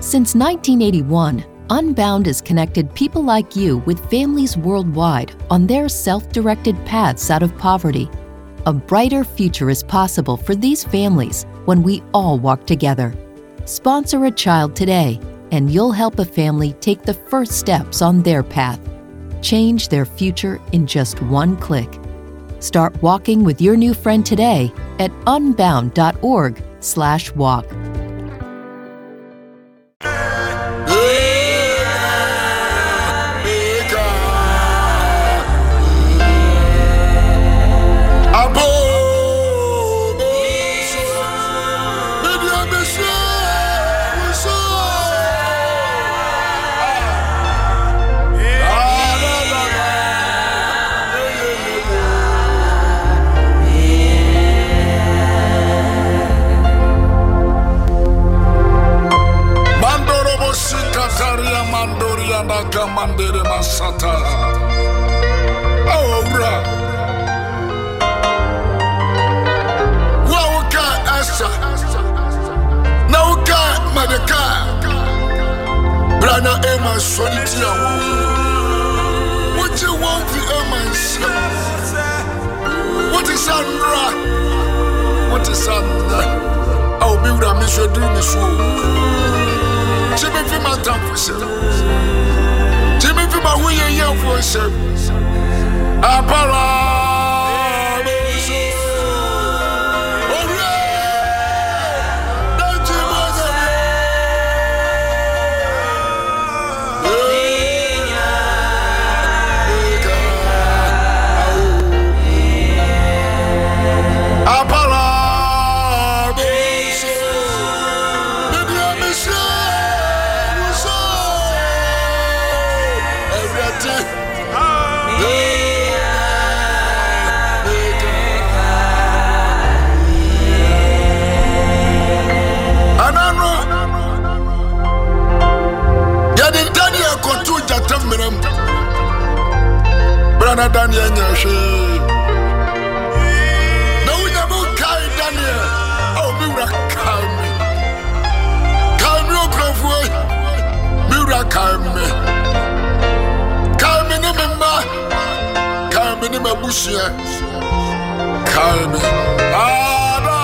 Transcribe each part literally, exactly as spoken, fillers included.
Since nineteen eighty-one, Unbound has connected people like you with families worldwide on their self-directed paths out of poverty. A brighter future is possible for these families when we all walk together. Sponsor a child today, and you'll help a family take the first steps on their path. Change their future in just one click. Start walking with your new friend today at unbound.org slash walk. Mandere Masata. Oh, bra. Wauka Asa. Nauka Madaka. Brana Emma Solitia. What you want for Emma? What is Sandra? What is Sandra? I'll be with a Mister Dreamy Show. Jimmy Fimata for sale. Jimmy Fima, we are young for service. Apara. Brother Daniel Nyashi. No, we never carry Daniel. Oh, Mura Kalmi. Kalmi Okrofwe. Mura Kalmi. Kalmi ni memba. Kalmi ni mabushia. Kalmi. Ada.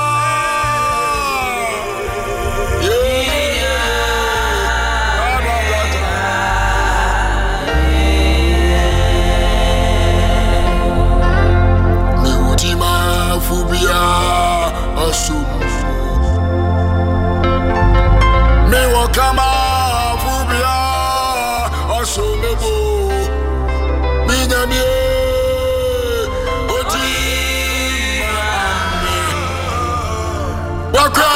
Me wakama fubia osomebo minyamie oti waka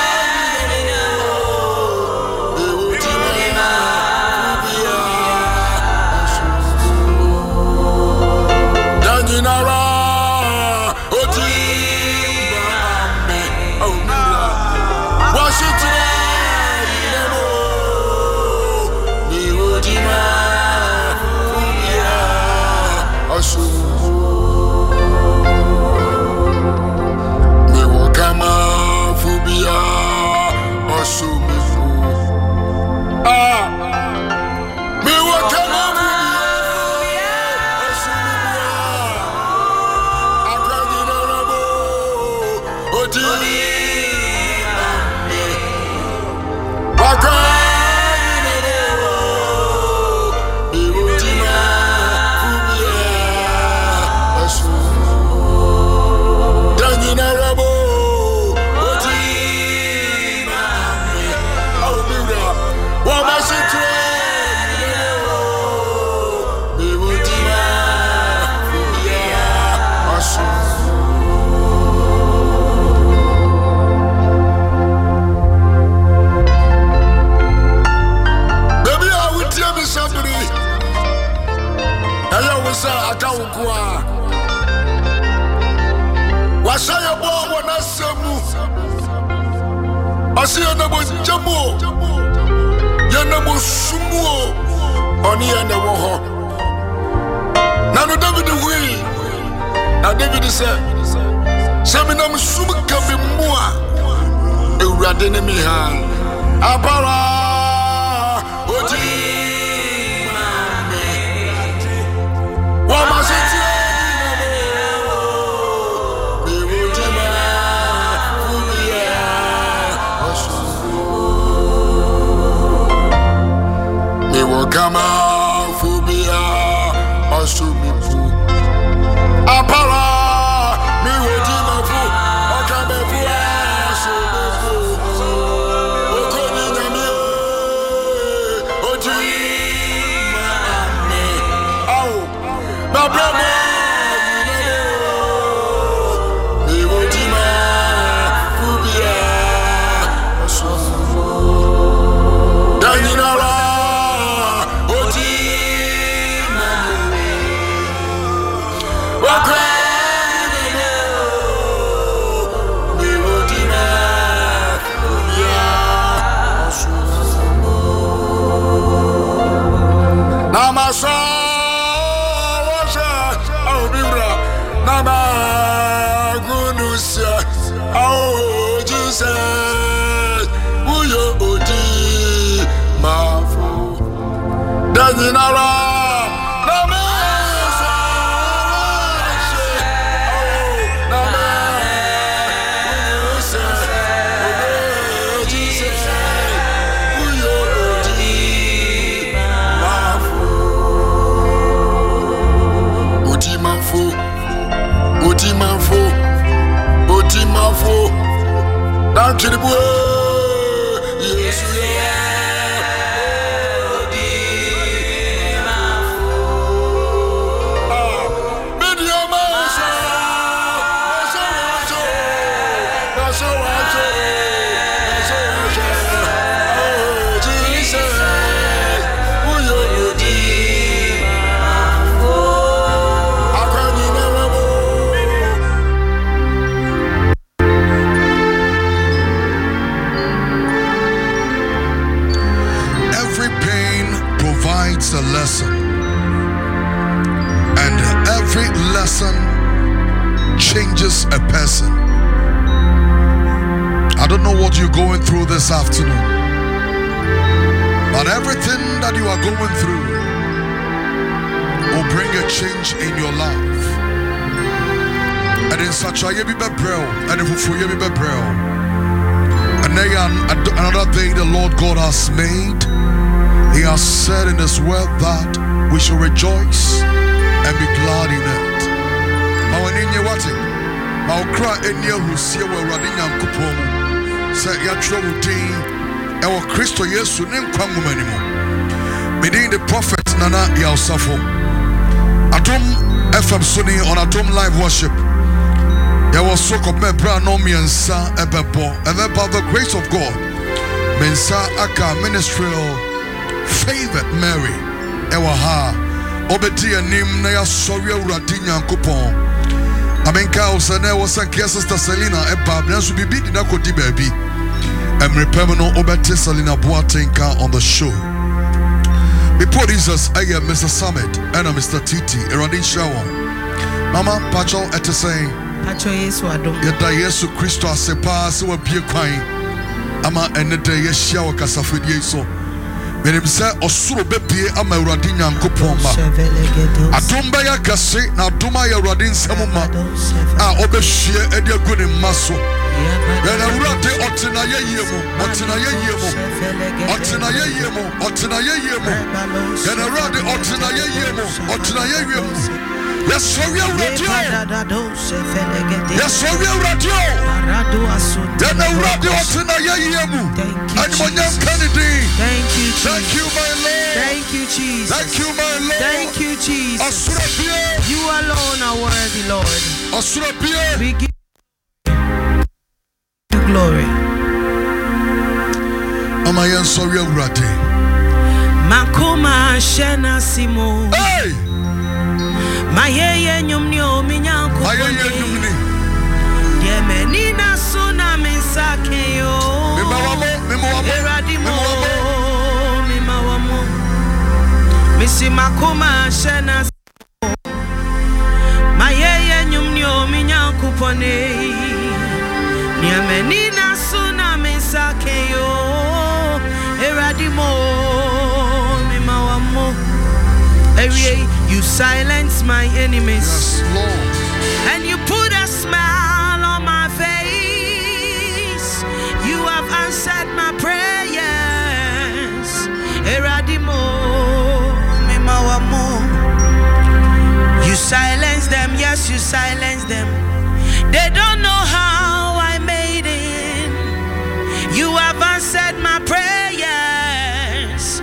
Wasaya bo wana semu Asiya na bo jamo Yana bo sumu Oni yana woho Nano David hui Na David said Semina msumu kabi mua Eurade ne miha Apara Nama phobia asumifu apara mi wodi mafu okamefu asumifu okoni nyame oji mame au na brama mi wodi ma phobia asumifu danyinara Namasa washa au bibra nama gunusia au Jesus uyo odi mafu danyinara namasa washa au nama gunusia au Jesus uyo odi mafu Otimafo, Otimafo, Otimafo, down to the boy. Yes, Otimafo. Ah, medium, Masa, Masa, Masa, Masa, oh Jesus, who you a lesson, and every lesson changes a person. I don't know what you're going through this afternoon, but everything that you are going through will bring a change in your life. And in such a year, and if you and another day the Lord God has made. He has said in his word that we should rejoice and be glad in it. Mawaninye wati, mawkra enye husie wa radinya nkupomu. Sa yatro uti, ewa Kristo Yesu ni mkwangu manimu. Meaning the prophet Nana Yaosafo. Atom F M Sunni on Atom Live Worship. Yawa soko me bra no miensa ebebo. And then by the grace of God, mensa aka ministerial favored Mary ewa ha obeti anim na ya sori awurade nyankopon amenka usane wosankia sister Selina eba branso bibi di na kodi baabi emrepem no obeti Selina Boatenka on the show. Before Jesus aye Mister Summit and Mister Titi Eradin Shawon Mama Pacho ete saying Pacho Yesu adom yeda Yesu Kristo asepa se wa bie kwan ama enede ye hia wa kasafodie so Menim se osuro bepie ama Awurade Nyankopon ma adomba ya kase na adoma ya Awurade nsem ma a obehwie ede agune maso ya na Awurade otena yeye mu otena yeye mu otena yeye mu otena yeye mu ya na Awurade otena yeye mu otena yeye mu yes sorry Awurade yes sorry Awurade ya na Awurade otena yeye mu animonyam Kennedy. Thank you, Jesus. Thank you, my Lord. Thank you, Jesus. Thank you, my Lord. Thank you, Jesus. You alone are worthy, Lord. We give you glory. Amayan sorry Awurade. Makoma shena simo. Hey. Mayeye nyumni o minyanko. Mayeye nyumni. Yemenina suna mensake yo. Eradimo, mimawamo, misi makoma shena mayeye nyumnyo minyakupone niamenina suna mesake yo eradimo, mimawamo. You silence my enemies, yes, Lord. And you put a smile on my face. You have answered my prayers, Eradimo. yes, you silence them. They don't know how I made it. You have answered my prayers.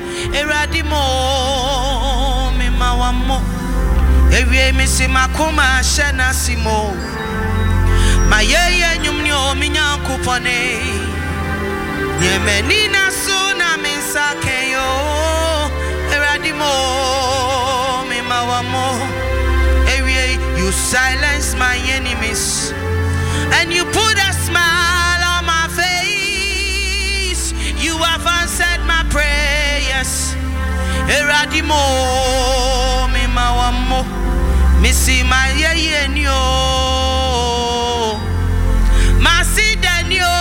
Eradimo mi mawamo. Ewie mi si makuma shena simo. Mayeye nyumnyo mi nyankupone. Yemenina suna minsakeyo. Eradimo mi mawamo. You silence my enemies and you put a smile on my face. You have answered my prayers. Eradimo mi mawamo misi my yenyo masi danyo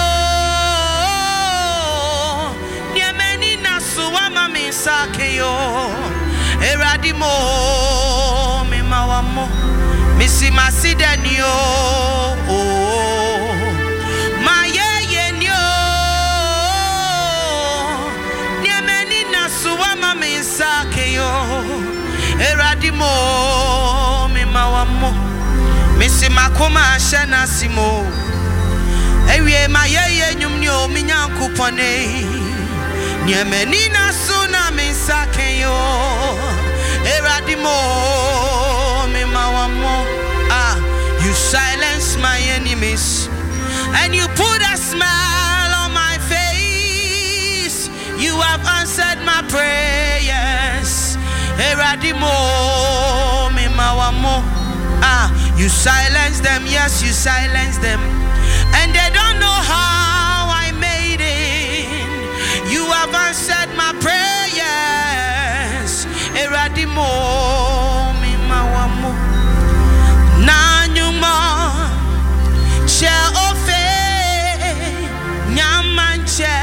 niemeni nasuwa mami sakeyo. Eradimo mi mawamo Missy Macedonia, oh, my yenyo, Niameni Nasuama Misakeyo, Eradimo, Mimawamo, Missy Makoma Shana Simo, Ewe my yenyo, Minyankupone, Niameni Nasuna Misakeyo, Eradimo. Ah, you silence my enemies and you put a smile on my face. You have answered my prayers. Eradimo mi mawamo. Ah, you silence them, yes, you silence them, and they don't know how I made it. You have answered my prayers. Eradimo mi mawamo. Nanyuma che ofe nyamanche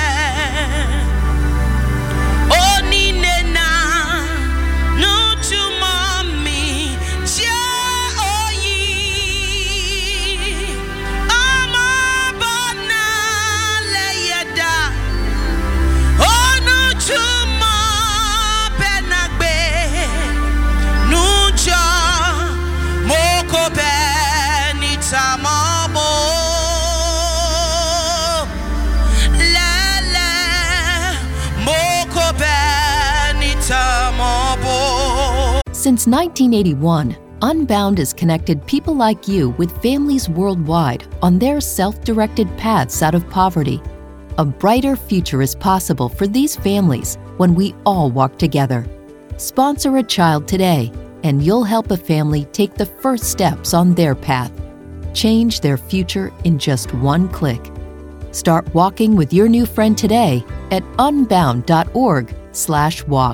oni nena no to mommy che oyi ama bana leyeda onu to mo benagbe nujo moko beni tamabo lele moko beni tamabo. Since nineteen eighty-one, Unbound has connected people like you with families worldwide on their self-directed paths out of poverty. A brighter future is possible for these families when we all walk together. Sponsor a child today, and you'll help a family take the first steps on their path. Change their future in just one click. Start walking with your new friend today at unbound dot org slash walk.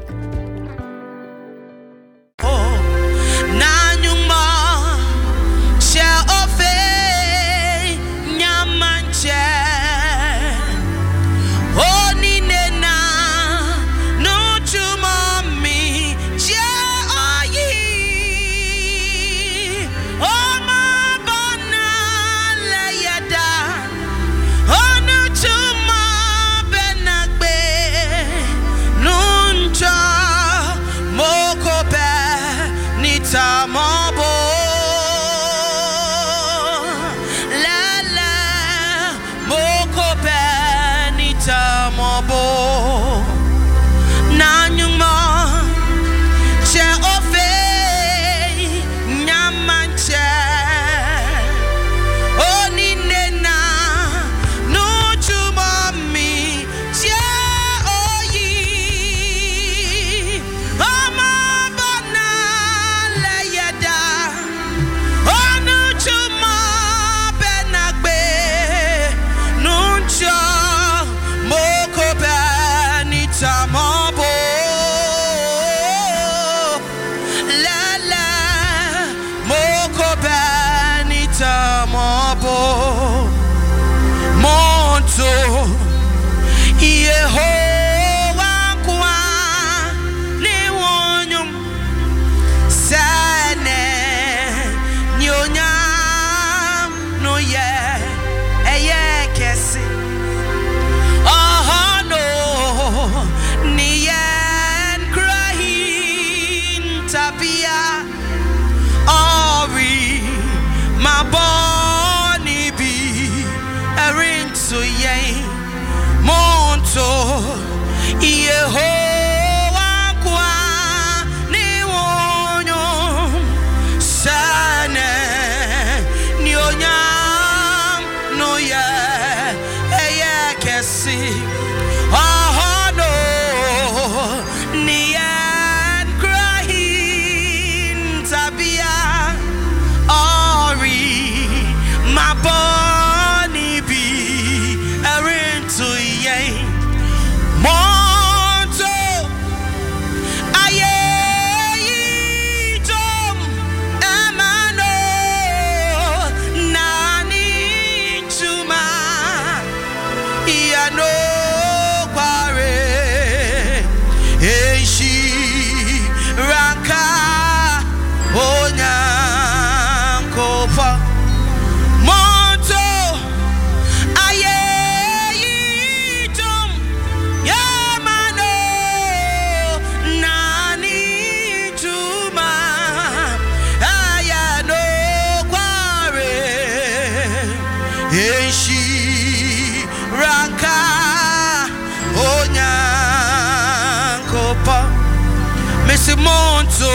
Enshi ranka onyankopa Messi Monto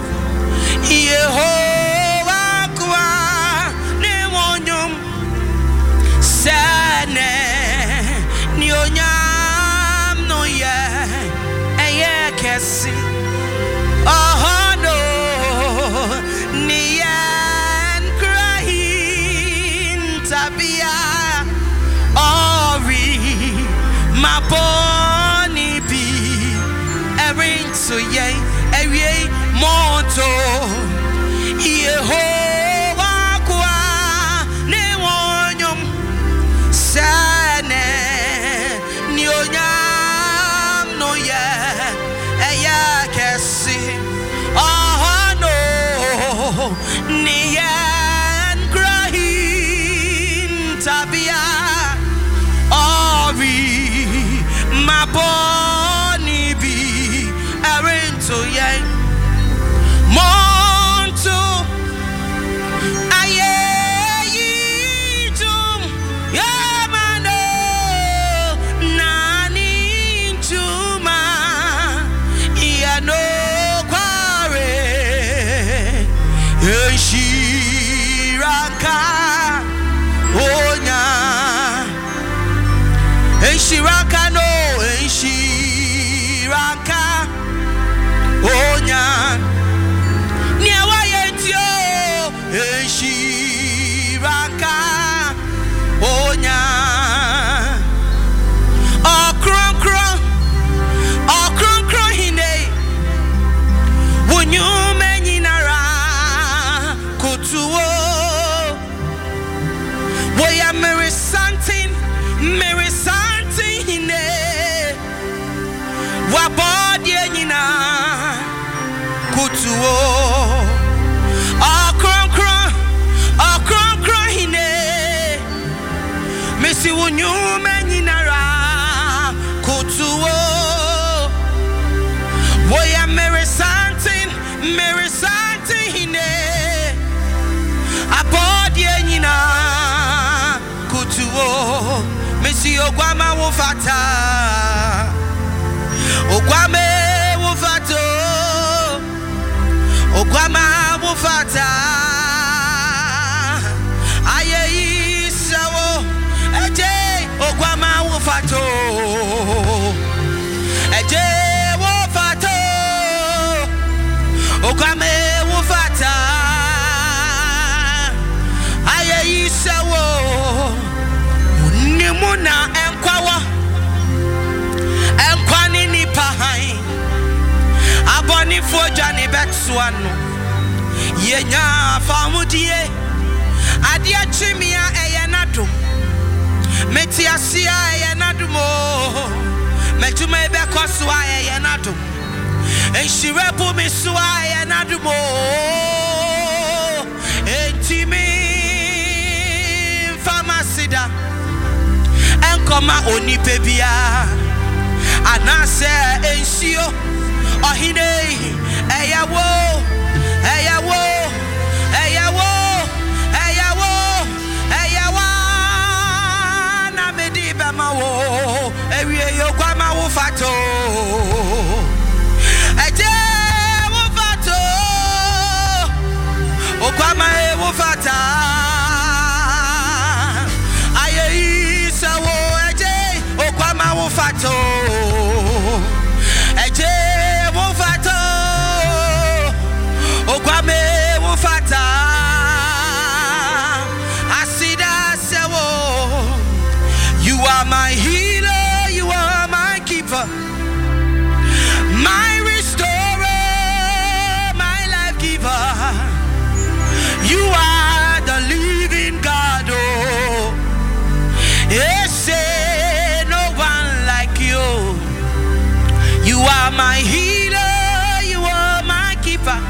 Yehovah kwa ne wonyum sane ni onyam no ye eye kesi oh no ni en krahin tabia ori maboni bi erin so ye ewie monto Yehovah kwa ne wonyum sane ni onyam no ye eya kesi oh no ni en krahin tabia ori maboni bi erin to ye monto aye yitum yamano nani tuma iano kware enshiraka onya enshiraka no enshiraka onya niawa yentio enshiraka onya okron kron okron kron hine wonyu menyinara kutuwo woya mere something mere something hine wabodi enyina kutuwo okron kron okron kron hine mesi wonyu menyinara kutuwo woya mere something mere something hine abodi enyina kutuwo mesi ogwama wofata ogwame wofato ogwama wofata aye isawo eje ogwama wofato eje wofato ogwame wofata aye isawo nimuna enkwawo enkwani ni pahai aboni fojani betsuano yenya famudie adia chimia eyenado metiasia eyenadumo metuma ebe koswa eyenado enshirebu miswa eyenadumo entimi famasida enkoma onipebia anase ensio ohine eyawo eyawo eyawo eyawo eyawa na medibe mawo ewie yokwama wo fato eje wo fato okwama wo fata aye isawo eje okwama wo fato eje wo fato okwame wo fata asida sewo. You are my healer, you are my keeper, my restorer, my life giver. You are the living God, oh yes, no one like you. You are my healer, you are my keeper,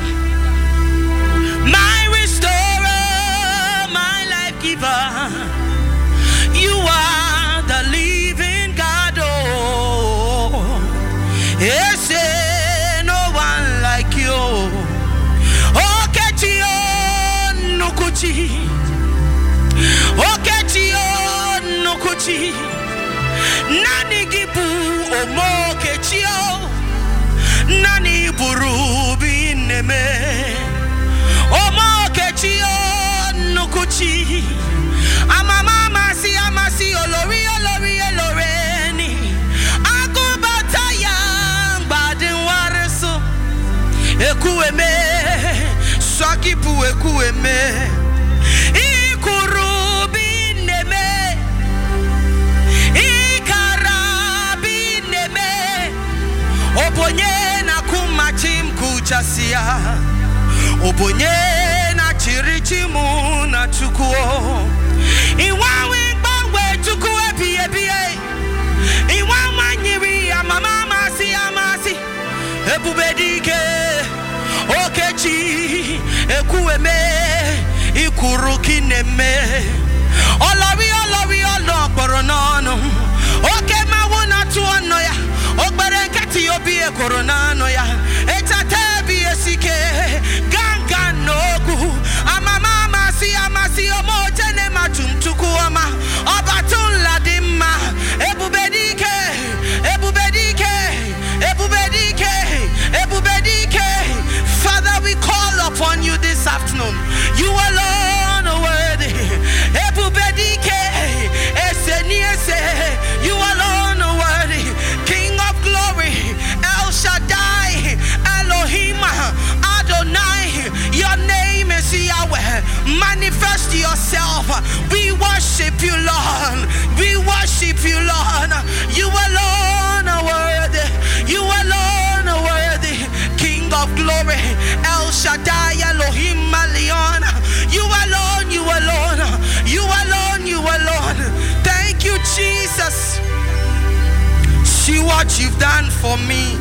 my restorer, my life giver. You are the living God, oh yes, no one like you. Oh Ketio Nukuchi, oh Ketio nukuchi nani gibu omokechio nani burubi neme omokechio nukuchi amama masi amasi olori olori oloreni akubata yang badin wareso ekueme swakipu ekueme ikurubi neme ikarabi neme obonye na kumachim kuchasia obonye na chirichimu na chukuo iwawe bangwe chukuo biye biye iwa manyiri amama masi amasi ebubedike okechi ekueme ikuruki neme olori olori oloporo nono oke mawuna tuono ya ogbere nkati obi ekorona no ya etate bi esike ganga nogu amama masi amasi omo tene matumtuku oma obatun ladima ebubedike ebubedike ebubedike ebubedike. Father, we call upon you this afternoon. You alone are worthy. Ebubedike eseniese. You alone are worthy. King of glory, El Shaddai, Elohim, Adonai. Your name is Yahweh. Manifest yourself. We worship you, Lord. We worship you, Lord. You alone are worthy. You alone are worthy. King of glory, El Shaddai, Elohim, Malion. You alone, you alone, you alone, you alone. Thank you, Jesus. See what you've done for me.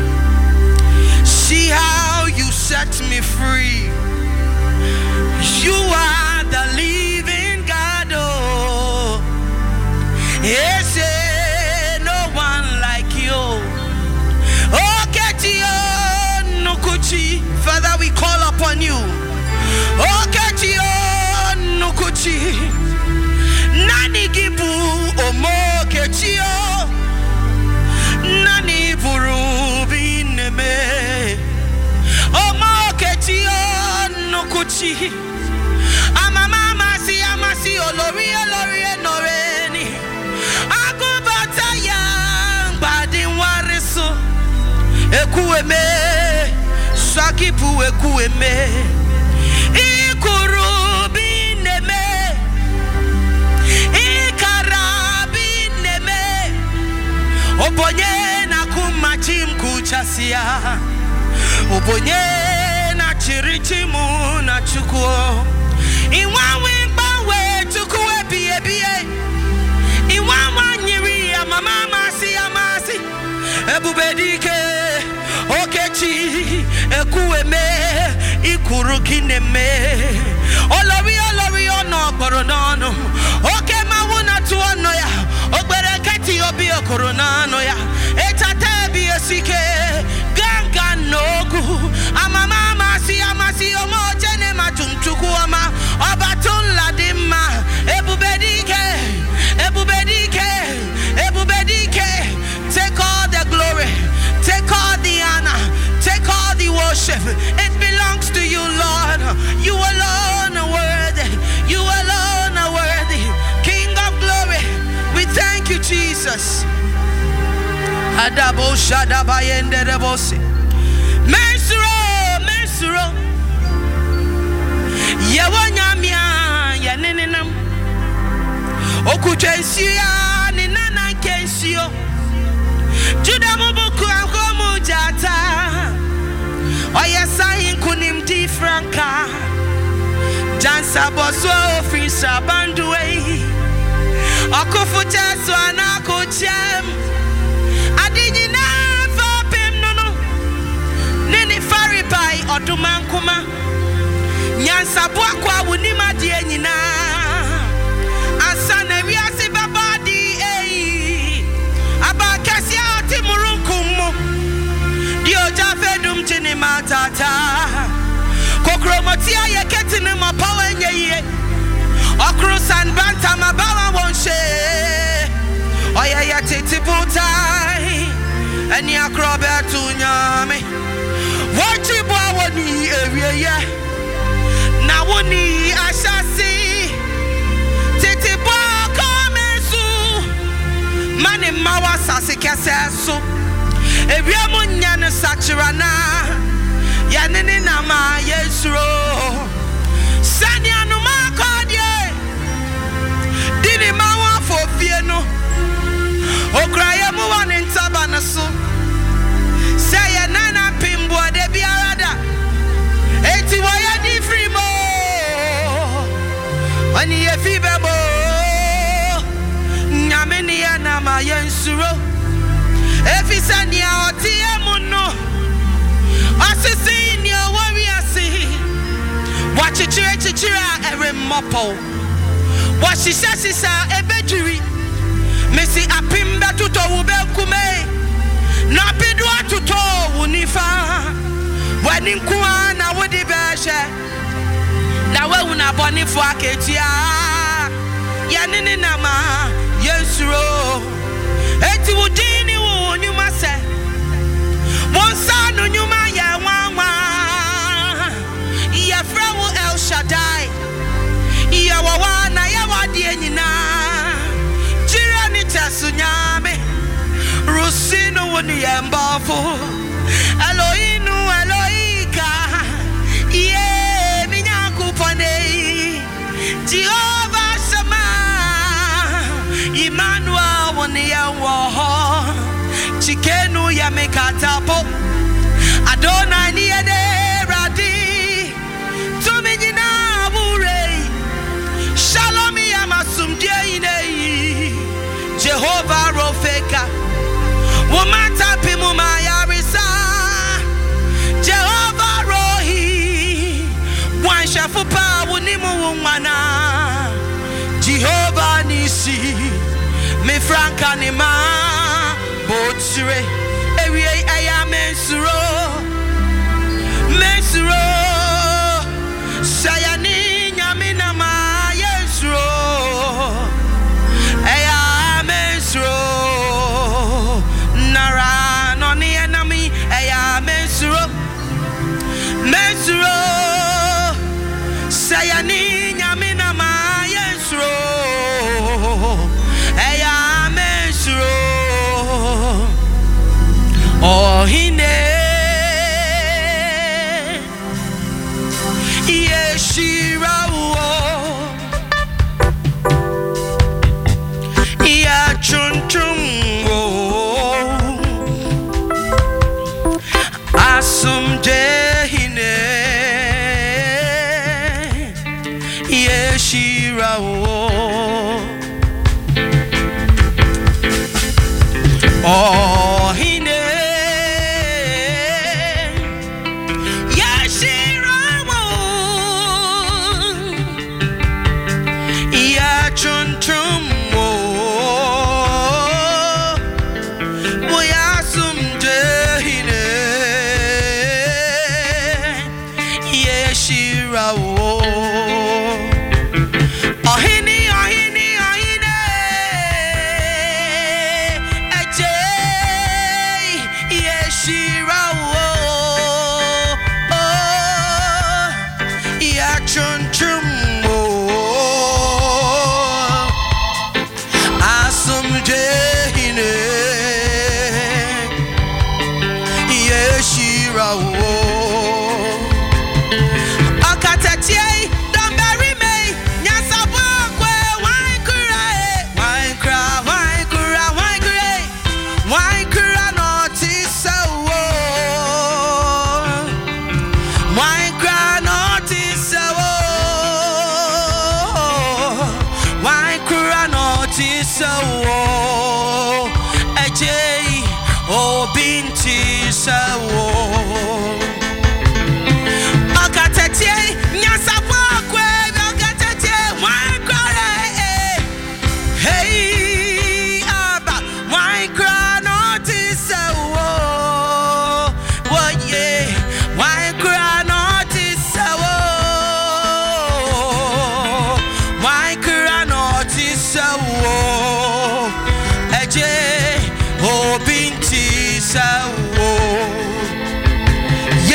See how you set me free. You are the living God. Oh, yes, no one like you. Oh, get you. Father, we call upon you. Oh, Ketio Nukuchi Nani Gibu Omo Ketio Nani Burubi Neme Omo Ketio Nukuchi Amama Masi Amasi Olori Olori Noreni Akubata Yang Badin Wariso Ekueme Sakipu ekueme ikurubi neme ikarabi neme obonye na kumachim kuchasia obonye na chirichimu na chukuo iwawe bawe chukuo biye biye iwawa nyiri ya mama masi ya masi ebubedike okechi ekueme ikuruki neme olori olori ono koronano oke mawuna tuono ya ogbere kati obi koronano ya etate bi esike ganga nogu amama masi amasi omo jene matumtuku ama obatun ladima ebubedike ebubedike ebubedike. Take all the glory, take all the honor, take all the worship. It belongs to you, Lord. You alone are worthy. You alone are worthy. King of glory, we thank you, Jesus. Adabo shadabayende rebosi. Mesro, mesro. Yawanyamia yaneninam. Okuchensia ni nana kensio. Juda mubuku ankomu jata. Oya sayin kunim di franka. Jansa boswa ofisa banduwe. Okufucha swana kuchem. Adini na fopim nono. Nini faribai odumankuma. Nyansa buakwa wunima die nyina. Asane wiasi babadi ei. Abakasi ati murunkumu. Dio jafedum chini matata. Kokromotia ye ketini mapawe nye ye. Okrusan banta mabawa wonshe. Oya ya tete putai Eni akrobe tu nyame Wachi bwa wani ewie ye Na wani ashasi Tete bwa komesu Mani mawa sasi kesesu Ewie munyane sachirana Yanini nama yesro Sani anuma kodye Dini mawa fofie no Okraye muwa nintaba naso Seye nana pimbwa de biarada Eti waya di frimo Wani ye fibebo Nyamini ya nama yensuro Efisa ni ya otiye muno Asisi ni ya wari asi Wachichire chichira ere mopo Washisha sisa ebejiri Mesi apimba tuto ube kume Na bidwa tuto unifa Wani mkuwa na wudi beshe Na we unabonifu aketia Ya nini nama yensuro Eti wudini wu nyuma se Wonsanu nyuma ya wawa Ya frewu El Shaddai Ya wawana ya wadie nina Jirani tesu nyame Rusinu wuni yembafu Elohinu Elohika Ye minyaku pone Jehovah Shama Emmanuel wuni yemwaho Chikenu ya mekatapo Adonai ni ede radi Tumi jina bure Shalom ya masumdie inei Jehovah Rofeka Wumata pimu mayarisa Jehovah Rohi Wanshafupa wunimu wumana Jehovah Nisi Me franka ni ma Botsire Ewie aya mensuro Mensuro Sayani nyamina ma yensuro Aya mensuro Nara noni enami Aya mensuro Mensuro Sayani nyamina ma yensuro Aya mensuro Oh hine Yeshira wo Ya chun chun wo Asum de hine Yeshira wo Oh hine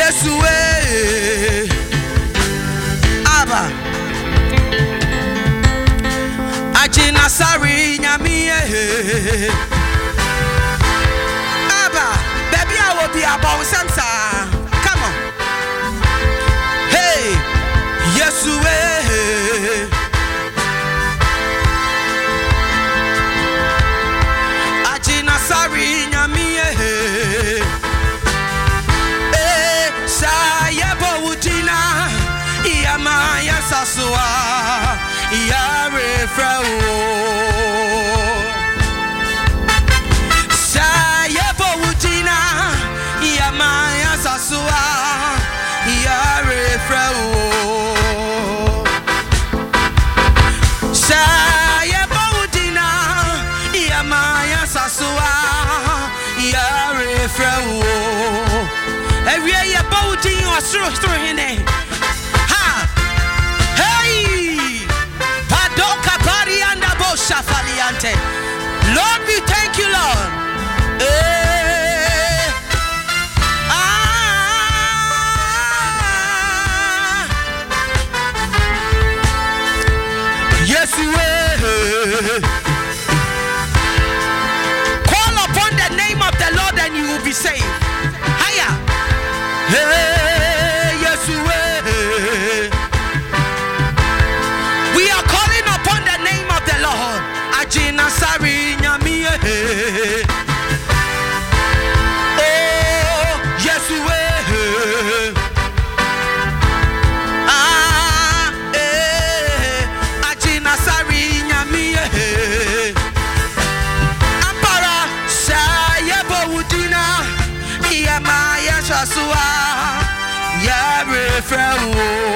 Yesue Abba Ajina Sari Nyamie Abba baby I will be about Samsa. Come on. Hey Yesue Ajina Sari Nyamie Eh Sayebo Utina Iyama Yasasua Yare Frau Sayebo Utina Iyama Yasasua Yare Frau Sayebo Utina Iyama Yasasua Yare Frau Every year Bouti or through through hine Ha Hey Padoka Pari and Abo Shafaliante. Lord, we thank you, Lord. Eh Ah Yes we call upon the name of the Lord and you will be saved. Higher. Hey, yes, we are calling upon the name of the Lord. Ajina Sari Nyamie. Oh, yes, Ah, eh, Ajina Sari Nyamie. Ampara Sayebo Udina. Yama Yashasua Yare Frau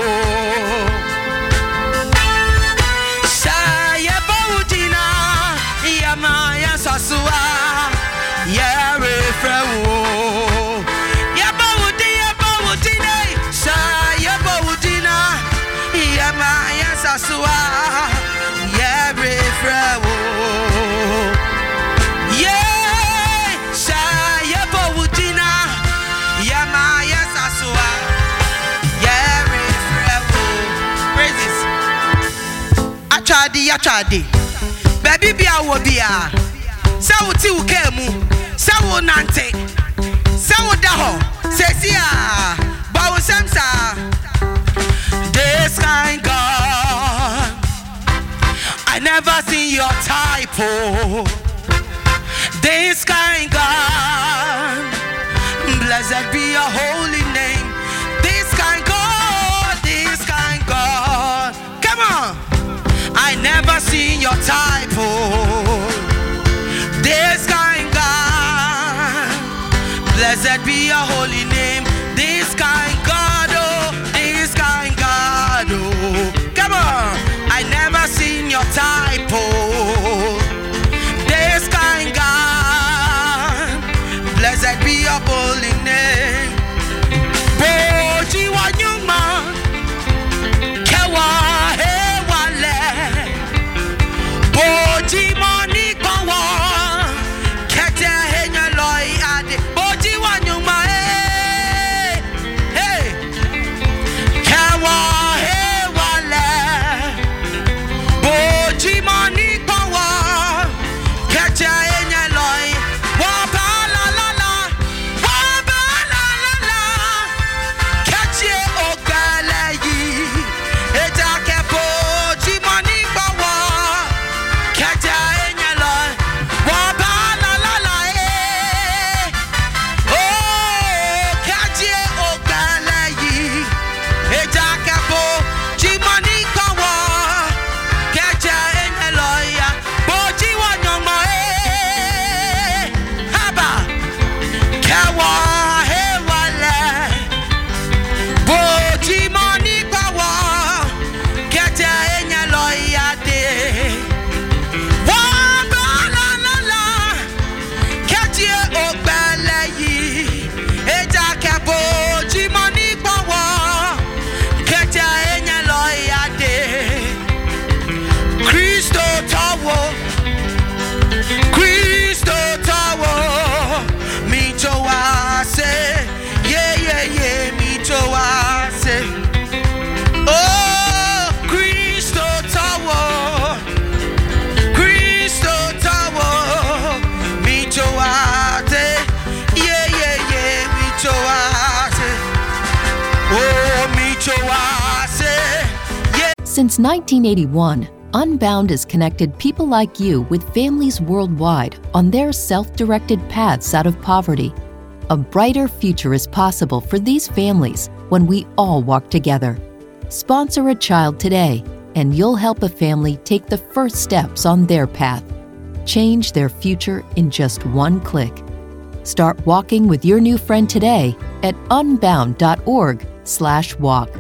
Sayebo Udina Yama Yashasua Yare Frau Yabo Udi Yabo Udine Sayebo Udina Yama Yashasua Yare Frau Achadi, achadi. Baby be a wobia. Sawu ti ukemu. Sawu nante. Sawu daho. Sesia. Bawu samsa. This kind God. I never seen your type. Oh. This kind God. Blessed be your holy name. This kind God. This kind God. Come on. I never seen your type, oh. This kind God, blessed be your holy name. This kind God, oh, this kind God, oh. Come on, I never seen your type, oh. This kind God, blessed be your holy name. Boji wanyuma, kewa. Boji money kawa kete henya loy ade boji wanyuma eh hey kawa he wale boji money kawa kete henya loy wa ba la la la wa ba la la la Since nineteen eighty-one, Unbound has connected people like you with families worldwide on their self-directed paths out of poverty. A brighter future is possible for these families when we all walk together. Sponsor a child today, and you'll help a family take the first steps on their path. Change their future in just one click. Start walking with your new friend today at unbound dot org slash walk.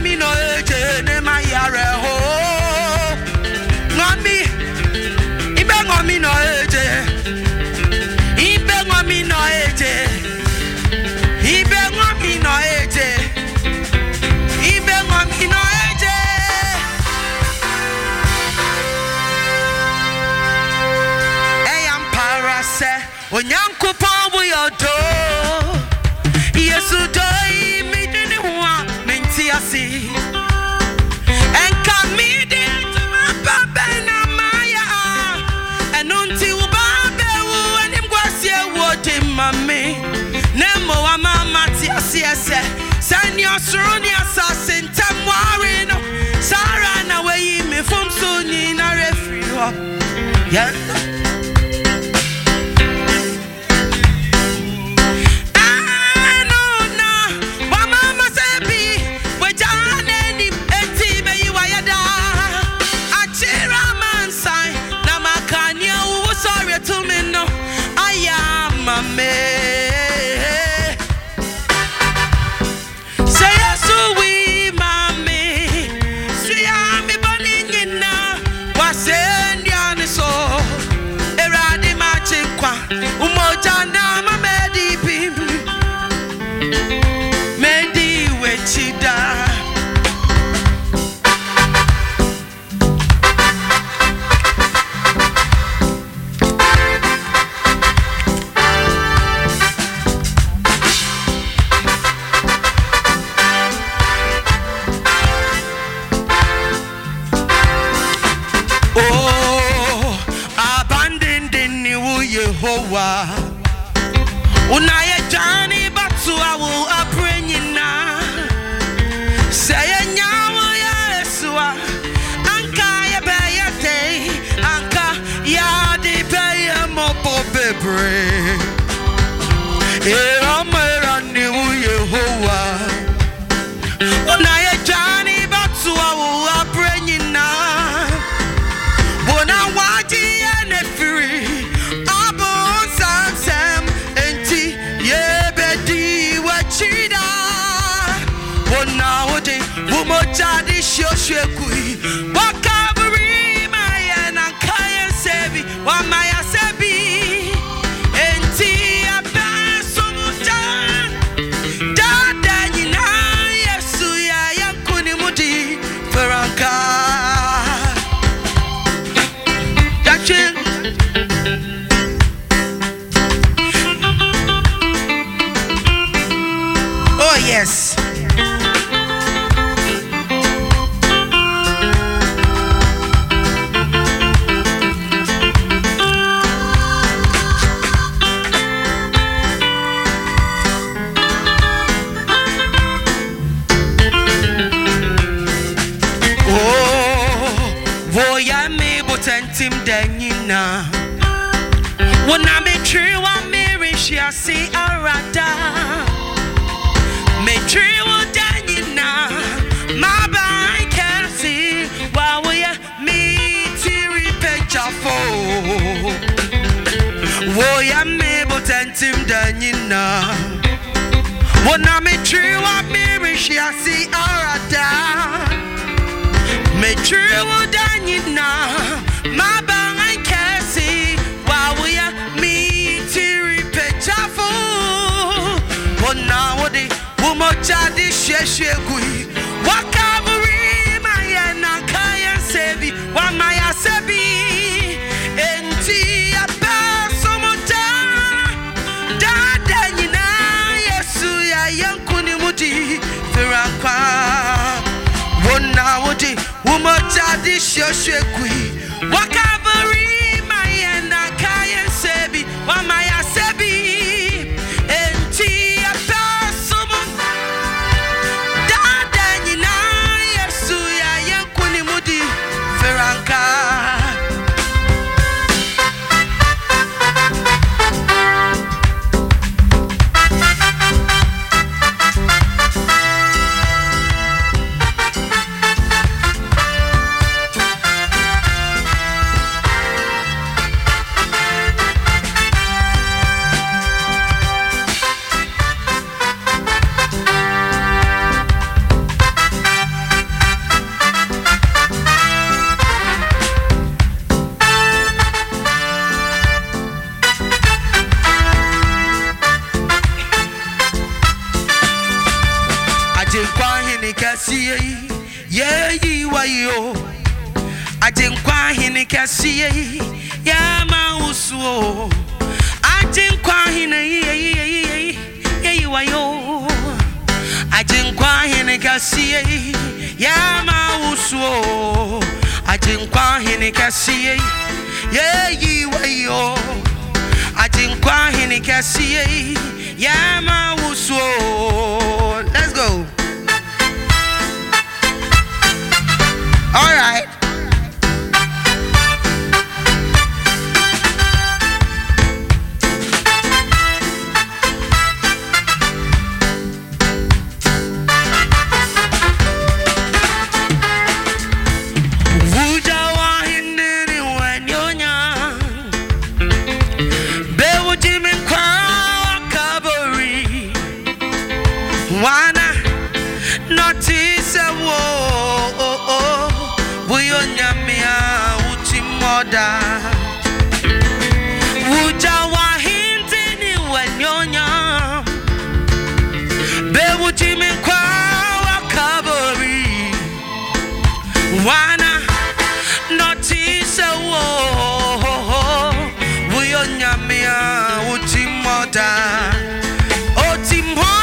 ngami no eje ne mayare ho ngami ibe ngami no eje ibe ngami no eje ibe ngami no eje ibe ngami no eje eyam parase onyankopa wo yodo yesu doi mi dini huwa menti asi enka mi di tuma baba na maya enunti ubabe wu enim gwase wo di mame nemo wa mama ti asi ese sani osuru ni asase ntamware no sara na we mi fom so ni na refri ho yeah. Unaye jani batu awu aprenyina Seye nyawo Yesua Anka ya beye te Anka ya di beye mopo bebre E amera ni u Yehowa Unaye jani batu awu aprenyina Bona waji ya nefiri Jadi shoshekui wakaburi maya na kaya sebi wa maya sebi enti abaso muta dada nyina Yesu ya yankuni mudi feranka Jachin oh yes. Tentim denina Wana me tree wa miri she asi arada Me tree wa denina Ma ba kasi Wa we me tiri pechafo Wo ya me bo tentim denina Wana me tree wa miri she asi arada Me tree wa denina Ma bang kasi wawuya mi tiri pechafo Wona wodi wumocha di sheshe gui Wakaburi maya na kaya sebi Wa maya sebi Enti abaso mota Dada nyina Yesu ya yankuni mudi Firakwa Wona wodi wumocha di sheshe gui Wakaburi mayena kaya sebi wa maya sebi enti apasomo dada nyina Yesu ya yankuni mudi feranka kasiye ye yi wa yo ajinkwa hini kasiye ya ma usuo ajinkwa hini ye ye ye wa yo ajinkwa hini kasiye ya ma usuo ajinkwa hini kasiye ye yi wa yo ajinkwa hini kasiye ya ma usuo. Let's go. All right. Wana notice a wo oh oh we onyamia uti moda wuja wa hindi ni wanyonya be wuti me kwa wakabori wana notice a wo we onyamia uti moda uti moda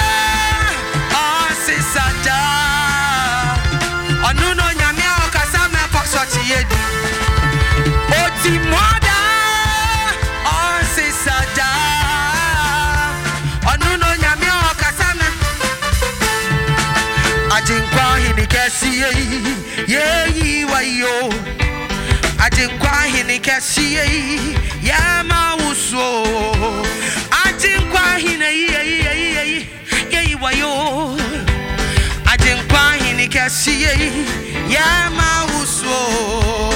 Otimoda on sisada onuno nyame okasame ajinkwa hini kasiye ye yi wa yo ajinkwa hini kasiye ya ma uso ajinkwa hini ye ye ye ye wa yo ajinkwa hini kasiye ya ma uso.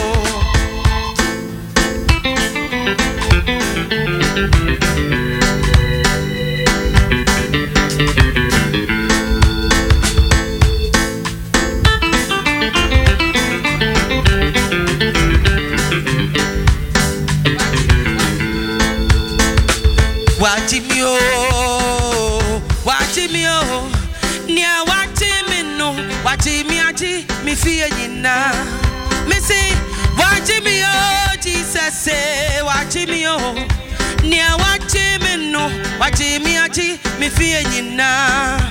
Wachimio, wachimio, nia wachimino, wachimiaji, mi fiye jina. Missy, wachimio, Jesus say, wachimio, nia wachimino, wachimiaji, mi fiye jina.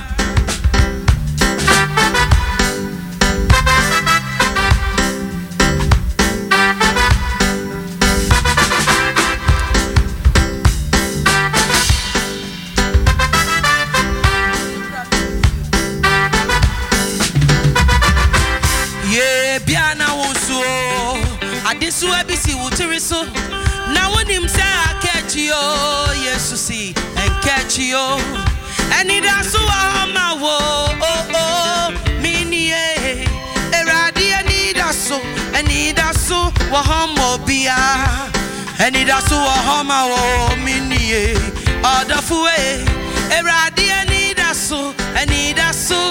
Adisu abisi utiriso na wonim say catch you yesu si and catch you ani da so ama wo oh oh mini e eradi ani da so ani da so wo homo bia ani da so wo homo wo mini e odafu e eradi ani da so ani da so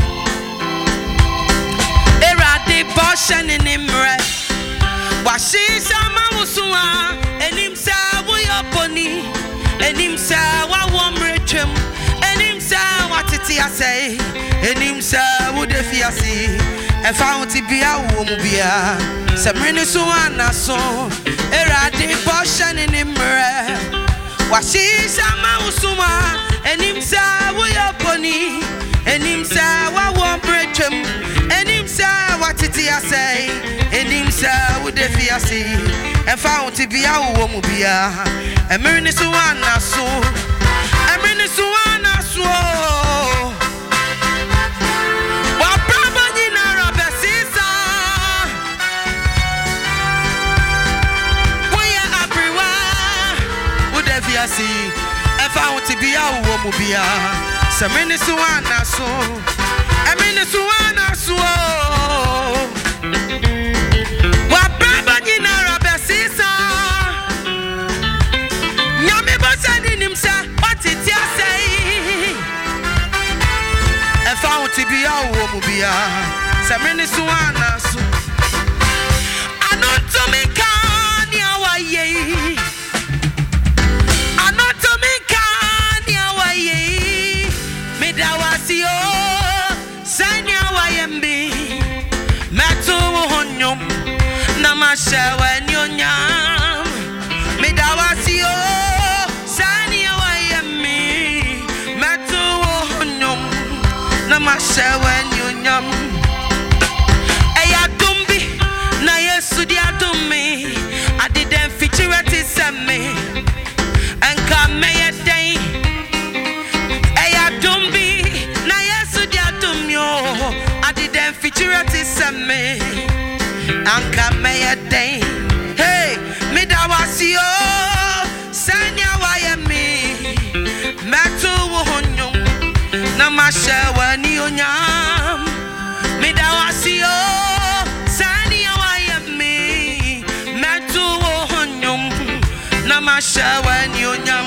eradi boshan in imre Washisha mawusua enimsa wuyoponi enimsa wawomrechem enimsa watiti ase enimsa wudefi ase efaunti bia womubia semrene suwa naso erade boshan inimre washisha mawusua enimsa wuyoponi enimsa wawomrechem enimsa watiti ase enimsa wudefi ase efaunti bia womubia emrene suwa naso emrene suwa naso see if I want to be a woman be a some minutes one so a minute one so what brother in our besisa Yami Bosan in himself what it say if I want to be a woman be a some minutes one so I know to me can you Sanya Namashawa nyonyam Midawasio Sani awayami Metu honyom Namashawa nyonyam Eya dumbi Na yesu di adumi I didn't feature it is me And come me a day Eya dumbi Na yesu di adumi I didn't feature it is me Anka me a day, hey, me da wasio, sanya waya me, metu wuhonyum, na mashawa ni onyam, me da wasio, sanya waya me, metu wuhonyum, na mashawa ni onyam.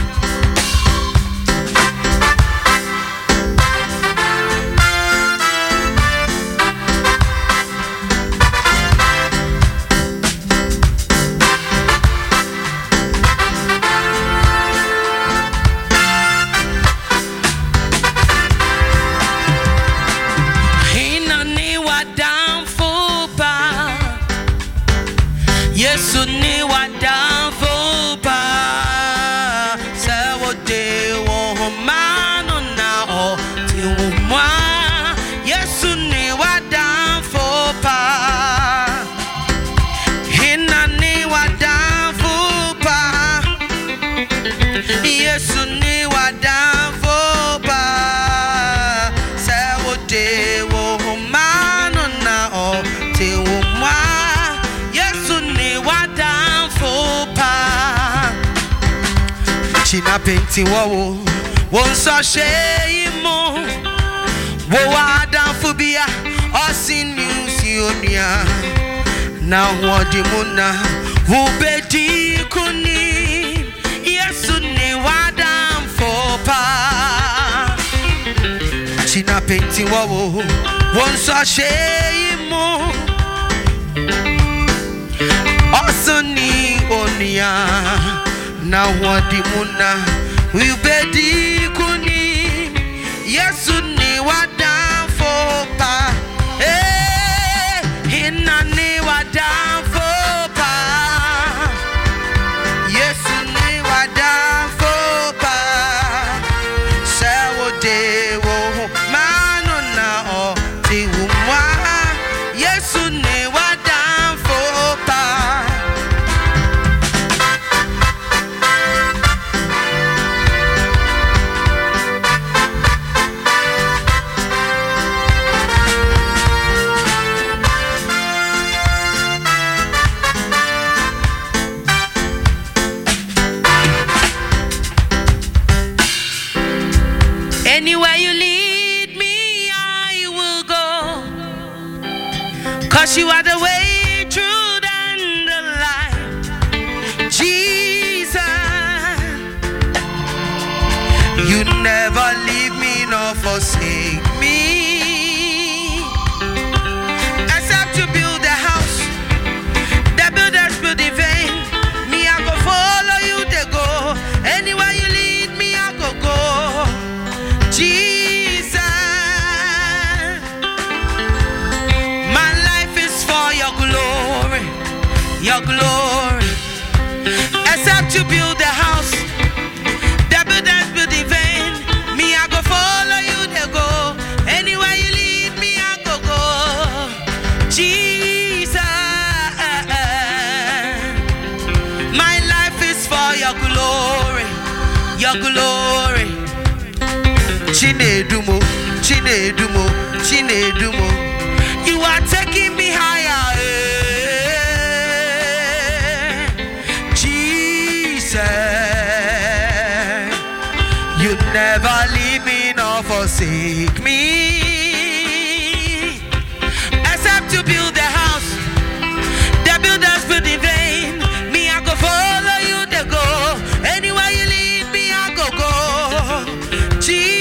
China painting wo won so shey mo wo adam phobia osin news yonia na wodi muna wo bedi kuni yesu ni wadam fopa China painting wo won so shey mo osini onia na wadi muna ubedi kuni yesu ni wadam fopa eh hina ni wadam fopa yesu ni wadam fopa sawo de wo manu na o ti umwa yesu ni wadam fopa. Anywhere you lead me, I will go. Cause you are the way, truth, and the life. Jesus, you never leave me nor forsake me. Except to build a house, the builders build in vain. Me, I go follow you, they go. Anywhere you lead me, I go go. Jesus, my life is for your glory, your glory. Except to build a house, the builders build in vain. Me, I go follow you, they go. Anywhere you lead me, I go go. Jesus, my life is for your glory, your glory. Chinedumo, Chinedumo, Chinedumo. You are taking me higher, eh? Jesus, you never leave me nor forsake me. Except to build a house, the builders build in vain. Me, I go follow you, they go. Anywhere you lead me, I go go. Jesus,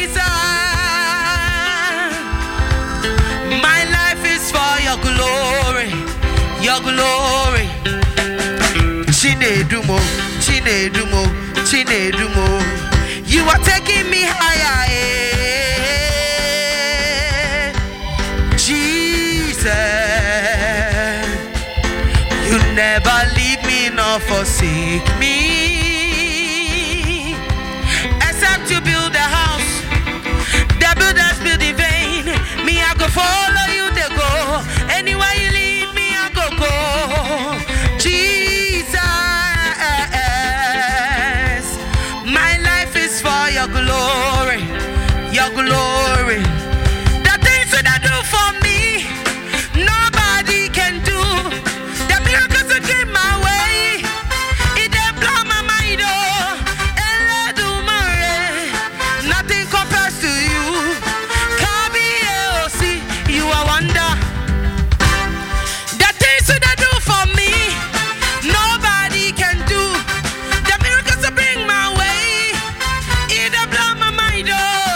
your glory, your glory. Chinedumo, Chinedumo, Chinedumo. You are taking me higher, eh? Jesus, nor forsake me. Except you build a house, the builders build in vain. Me, I go follow you, they go. Anywhere you lead me, I go go. Jesus, my life is for your glory, your glory. The things that I do for me, nobody can do. The miracles that came my way, it did blow my mind. Oh, nothing compares to you. Kabi-E-O-C, you are wonder. The things that I do for me, nobody can do. The miracles that bring my way, it did blow my mind. Oh,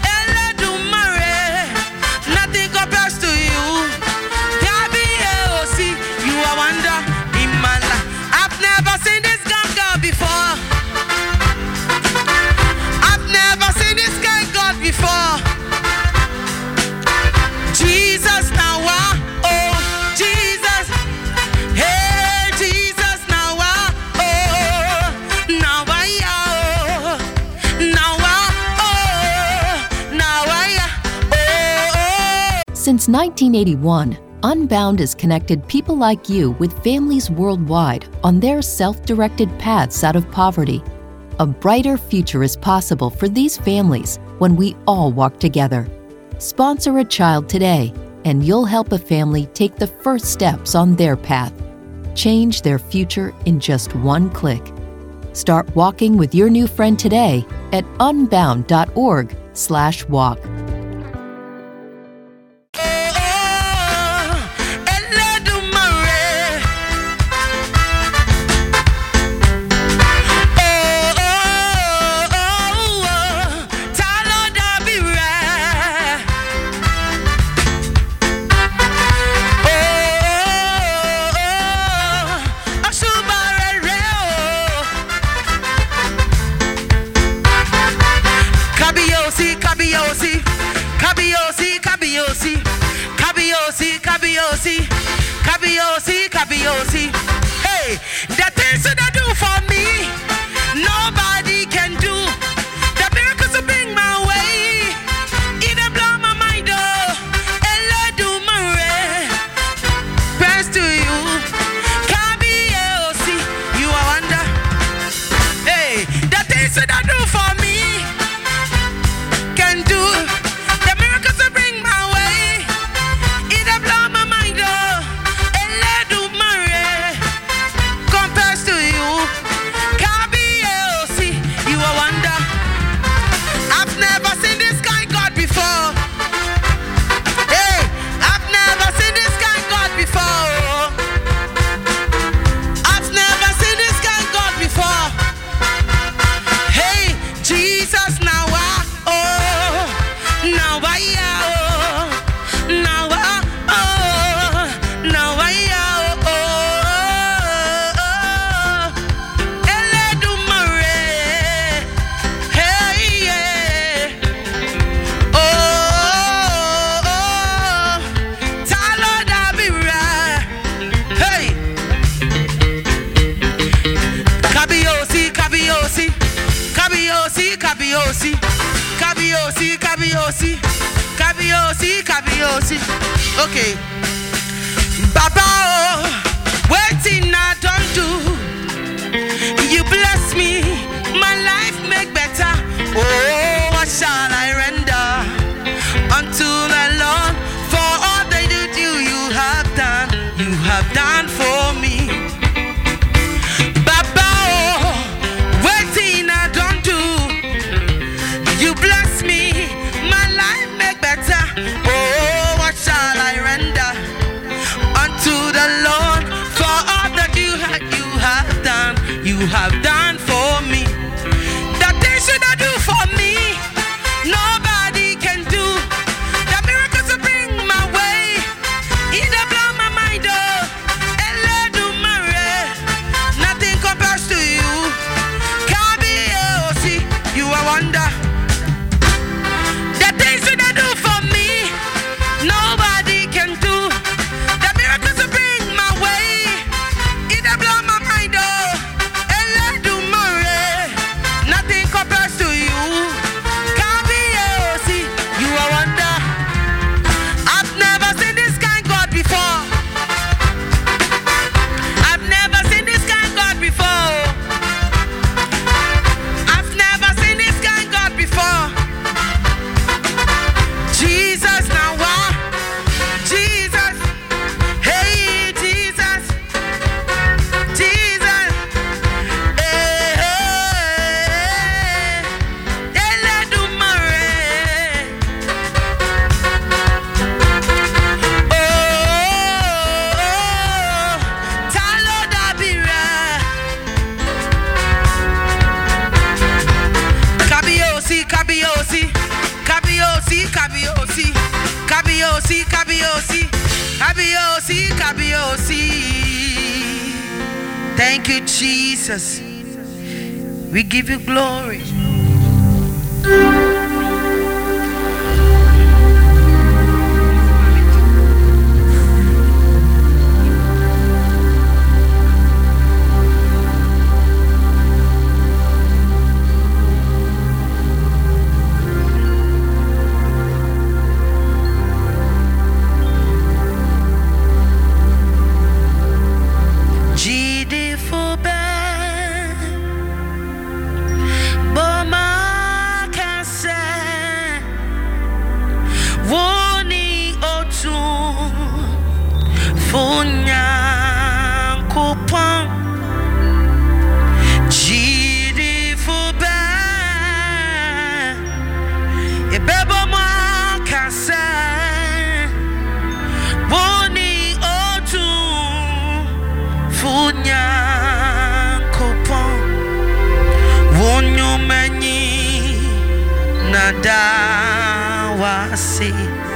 nothing compares to you. Kabi-E-O-C, you are wonder in my life. I've never seen this kind of God before. I've never seen this kind of God before. Jesus now, ah, oh Jesus, hey Jesus now, ah, oh now I oh now I oh now I oh. Since nineteen eighty-one, Unbound has connected people like you with families worldwide on their self-directed paths out of poverty. A brighter future is possible for these families when we all walk together. Sponsor a child today, and you'll help a family take the first steps on their path. Change their future in just one click. Start walking with your new friend today at unbound dot org slash walk. Kabi-O-C, Kabi-O-C. Hey, the things that I do for me, nobody can do. The miracles that bring my way, it blow my mind. Oh, Eledumare, praise to you. Kabi-O-C, you are wonder. Hey, the things that I do for me, can do. The miracles that bring my way, it blow my mind. Oh, compares to you. Kabi-O-C, you a wonder. I've never seen this kind of God before. Hey, I've never seen this kind of God before. I've never seen this kind of God before. Hey, Jesus now, ah, oh, now I oh, now I oh, now I oh. Kabi-O-C, Kabi-O-C, Kabi-O-C, Kabi-O-C, Kabi-O-C, Kabi-O-C. Okay. Baba, oh, waiting I don't do. You bless me, my life make better. Oh, what shall I render unto the Lord for all they do you have done, you have done for me. You bless me, my life make better. Oh, what shall I render unto the Lord for all that you have, you have done, you have done for me. The things that I do for me, nobody can do. The miracles that bring my way, it blow my mind. Oh, Eledumare, nothing compares to you. Kabi-O-C, you are wonder. Nobody can do. The miracles that bring my way, it blow my mind. Oh, kabiosi, kabiosi, kabiosi, kabiosi. Thank you, Jesus. We give you glory. Nadawasi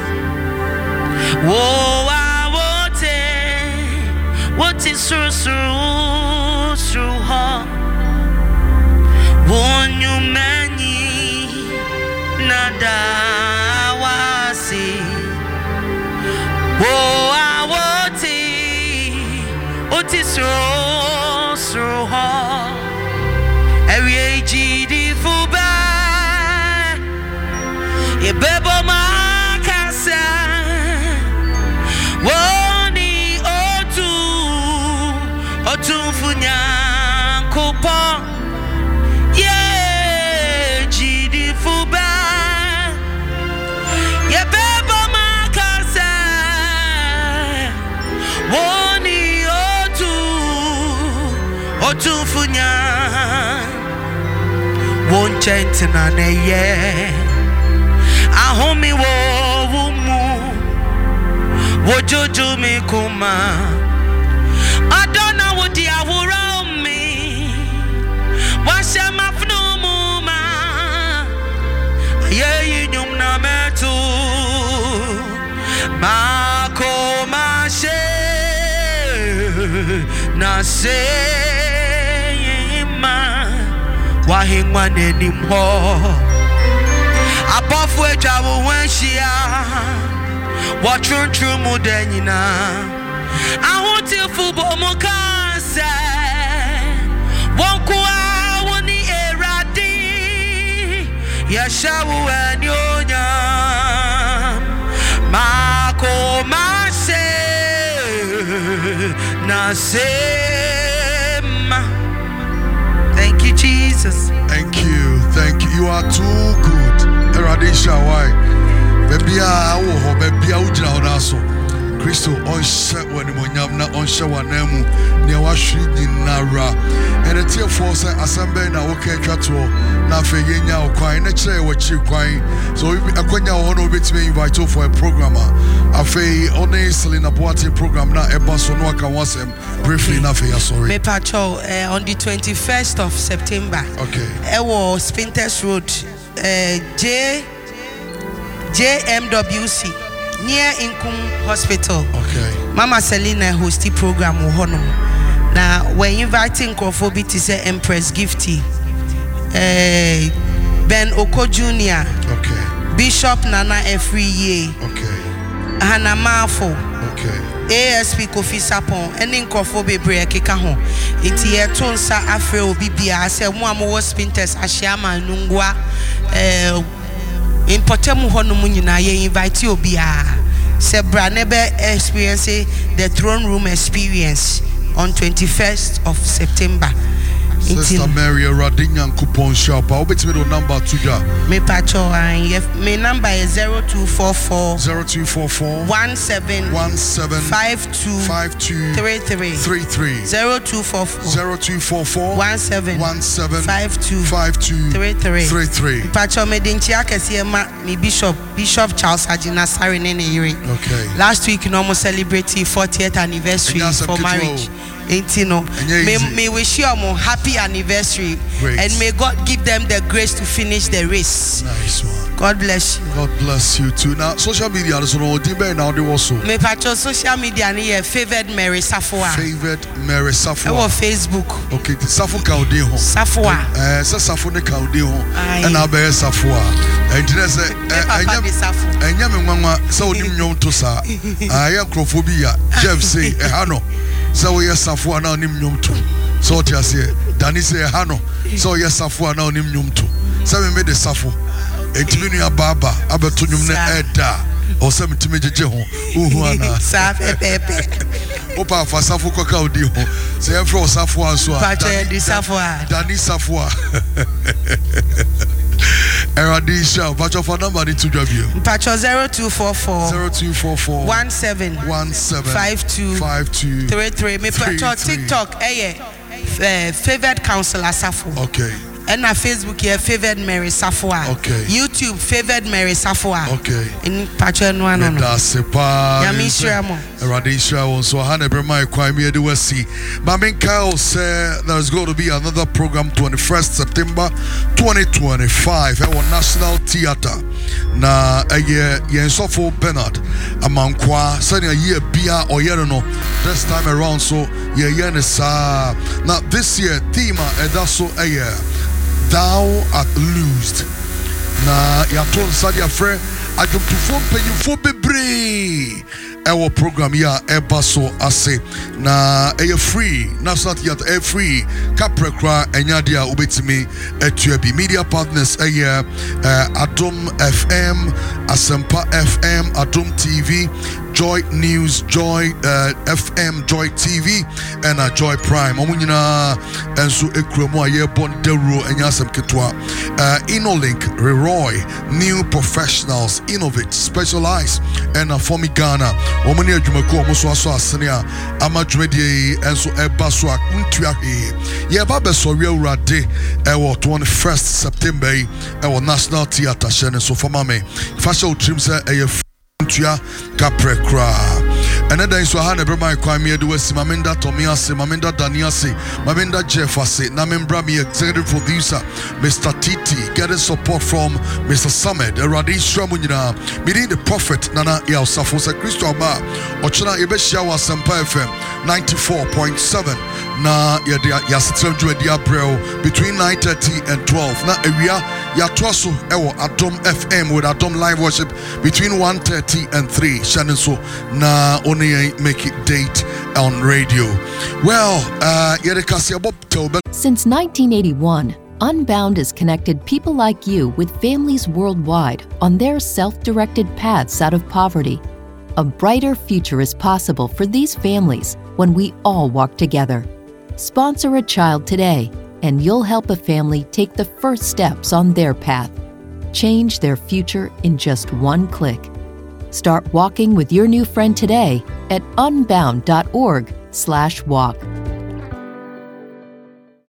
wo awote woti suru suru suru ha wonyumanyi nadawasi wo awote woti suru suru ha every gidi fuba Bebo makasa woni otu otu funyankopo ye jidi fuba ye bebo makasa woni otu otu funyan won chentina ne ye Ahomi wo wumu wojojo me kuma Adona wodi awura mi Washa mafnu muma Ye nyum na metu Mako mashe Na se ma Wahingwa nenimho Above jawo wenshia Watchun true mudenina I want to football mokase Wonkwa woni eradi Yashawu enyonya Mako mase Nasema Thank you, Jesus. Thank you, thank you. You are too good. Eradisha, why? Baby, I will baby, I will drown us. Crystal on set when you na on shower nemu near Washington Nara. And a tear force assembly na okay catro na feyenya or quine a chair what you quine. So I quenya honor bit me invite for a programmer. A fay only Selena Boati program na eba so no can once briefly na feya sorry. Me patrol uh, on the twenty-first of September. Okay. I was Spinters Road, uh, J J M W C. Near Inkum Hospital. Okay. Mama Selena host the program honum. Now we're inviting Kofobi to say Empress Gifty. Uh, Ben Oko Junior Okay. Bishop Nana every year. Okay. Hannah Mafo. Okay. A S P Kofi Sapon and in Kofobi Breakika home. It's here Tonsa Afro Bibia. I said one more Spinters Ashama Nungwa. Uh, In Potemu Honumunyina, ye invite you be a Sebra never experience the throne room experience on twenty-first of September. Sister Mary Radinyan coupon shop. I'll bet me the number to ya. Me pacho and my number is zero two four four zero two four four one seven one seven five two five two three three three three zero two four four zero two four four one seven one seven five two five two three three three three. Pacho me dinchi akesi ma me Bishop Bishop Charles Ajina Sare nene yiri. Okay. Last week no almost celebrating fortieth anniversary for marriage. eighteen no. May, may wish you a more happy anniversary. Great. And may God give them the grace to finish the race. Nice one. God bless you. God bless you too. Now, social media is on Odibe now. They also. Me patcho social media ni favored Mary Safwa. Favored Mary Safwa. Ewo Facebook. Okay, the Safwa Kaudi ho. Safwa. Eh, se Safwa ne Kaudi ho. And I be Safwa. And you say, eh, enya me nwanwa se onim nwom to sa. Aya crofobia. Jeff say, eh hano. Se we Safwa na onim nwom to. So what you say? Danny say hano. So yes Safwa na onim nwom to. Se me me de Safwa. Entimi nua baba abeto nwom na eda o se metimi jeje ho uhu ana sa pepepe opa fa Safo koka odi ho se enfro Safo anso a Dani Safo a Dani Safo a Eradi Sha pacho for number ni tudwa bio pacho zero two four four zero two four four one seven one seven five two five two three three me pacho TikTok eh favored counselor Safo. Okay. And our Facebook here, favored Mary Safwa. Okay. YouTube, favored Mary Safwa. Okay. In Patron one. That's a part. Yami Shramo. Radisha on so Hannah Bremai Kwame de Wesi. Mamin Kyle said there's going to be another program twenty-first September twenty twenty-five at our National Theatre. Na a year Yensofo Bernard Amankwa sending a year Bia or Yerno this time around. So yeah, Yenisa. Now this year, Thema Edaso a year. Thou art loosed. Na ya told Sadia Fre, I come to phone pay you for bebre. Our program ya ebaso ase na a free National Theatre a free Caprecra enyadia ubetimi etuabi media partners a year Adom F M, Asempa F M, Adom T V, Joy News, Joy uh, F M, Joy T V, and uh, Joy Prime. Omunina and so ekromo aye bon dero enyasem ketwa. Uh, InnoLink, Reroy, new professionals, innovate, specialize, and uh, for me Ghana. Omuni adwumako omoso aso asenia amadwedie enso ebaso akuntua he. Ye ba be so urade ewo twenty-first September ewo National Theatre shene so for mame. Fashion trim say eye Tua Caprecra. And then so Hannah Bremai Kwame de West Maminda Tomiase, Maminda Daniase, Maminda Jeffase, Namembra me executive producer, Mister Titi, getting support from Mister Samed, Eradi Shramunina, meeting the prophet Nana Yao Safosa Christo Aba, Ochana Ebeshia was Sampa F M ninety-four point seven. Na Yasitrem Juedia Brel between nine thirty and twelve. Na area Yatwaso Ewo Adom F M with Adom Live Worship between one thirty and three. Shannon so na only make it date on radio. Well, uh since nineteen eighty-one, Unbound has connected people like you with families worldwide on their self-directed paths out of poverty. A brighter future is possible for these families when we all walk together. Sponsor a child today, and you'll help a family take the first steps on their path. Change their future in just one click. Start walking with your new friend today at unbound dot org slash walk.